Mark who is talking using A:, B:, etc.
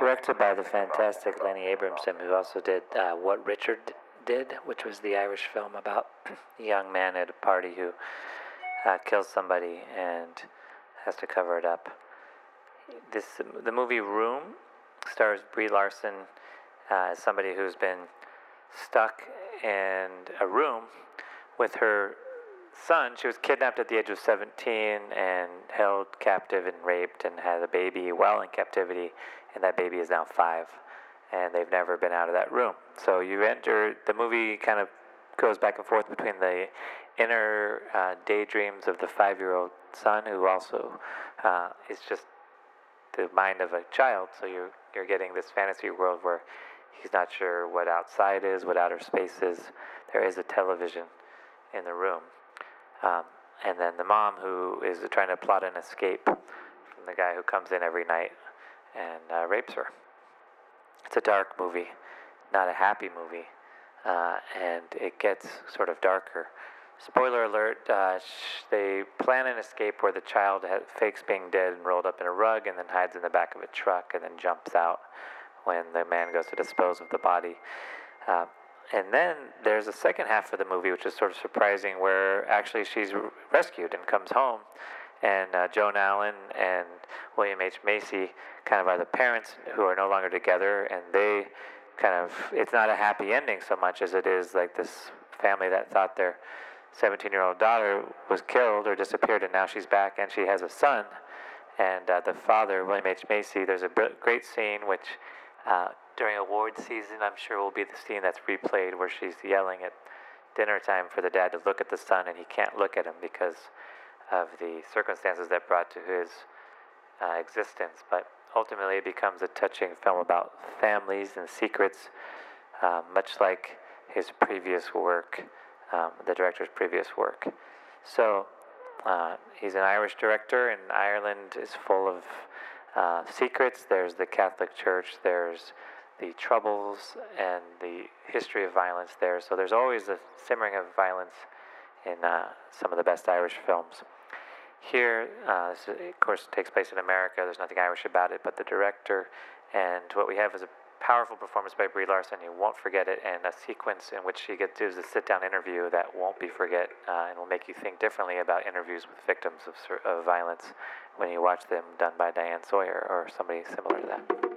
A: Directed by the fantastic Lenny Abramson, who also did What Richard Did, which was the Irish film about a young man at a party who kills somebody and has to cover it up. The movie Room stars Brie Larson as somebody who's been stuck in a room with her son. She was kidnapped at the age of 17 and held captive and raped and had a baby while in captivity, and that baby is now 5, and they've never been out of that room. So you enter, the movie kind of goes back and forth between the inner daydreams of the 5-year-old son, who also is just the mind of a child. So you're getting this fantasy world where he's not sure what outside is, what outer space is. There is a television in the room. And then the mom, who is trying to plot an escape from the guy who comes in every night and rapes her. It's a dark movie, not a happy movie, and it gets sort of darker. Spoiler alert, they plan an escape where the child fakes being dead and rolled up in a rug and then hides in the back of a truck and then jumps out when the man goes to dispose of the body. And then there's a second half of the movie, which is sort of surprising, where actually she's rescued and comes home. And Joan Allen and William H. Macy kind of are the parents who are no longer together, and they kind of, it's not a happy ending so much as it is like this family that thought their 17-year-old daughter was killed or disappeared, and now she's back and she has a son. And the father, William H. Macy, there's a great scene which during award season, I'm sure will be the scene that's replayed, where she's yelling at dinner time for the dad to look at the son, and he can't look at him because of the circumstances that brought to his existence. But ultimately it becomes a touching film about families and secrets, much like his previous work, the director's previous work. So he's an Irish director, and Ireland is full of secrets. There's the Catholic Church, there's the Troubles, and the history of violence there. So there's always a simmering of violence in some of the best Irish films. Here, this of course takes place in America. There's nothing Irish about it, but the director, and what we have is a powerful performance by Brie Larson. You won't forget it, and a sequence in which she gets to do a sit-down interview that won't be forget, and will make you think differently about interviews with victims of violence when you watch them done by Diane Sawyer or somebody similar to that.